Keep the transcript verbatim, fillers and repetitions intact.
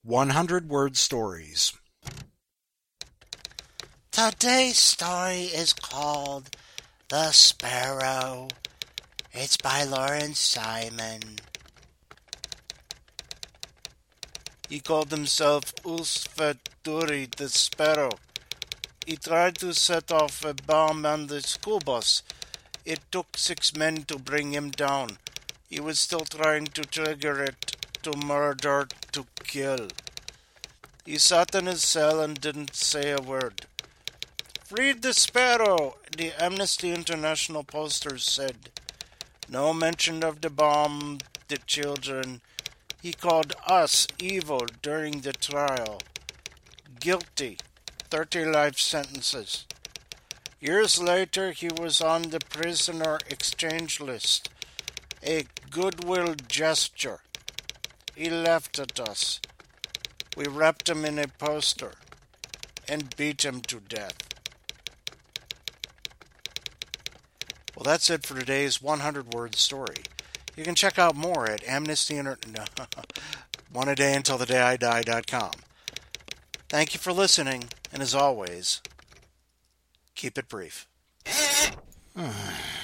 hundred Word Stories. Today's story is called The Sparrow. It's by Lawrence Simon. He called himself Ulfveduri the Sparrow. He tried to set off a bomb on the school bus. It took six men to bring him down. He was still trying to trigger it to murder, to kill. He sat in his cell and didn't say a word. "Freed the Sparrow," the Amnesty International posters said. No mention of the bomb, the children. He called us evil during the trial. Guilty. Thirty life sentences. Years later, he was on the prisoner exchange list. A goodwill gesture. He laughed at us. We wrapped him in a poster and beat him to death. Well, that's it for today's hundred Word Story. You can check out more at Amnesty Inter- no, one a day until the day I die dot com. Thank you for listening, and as always, keep it brief.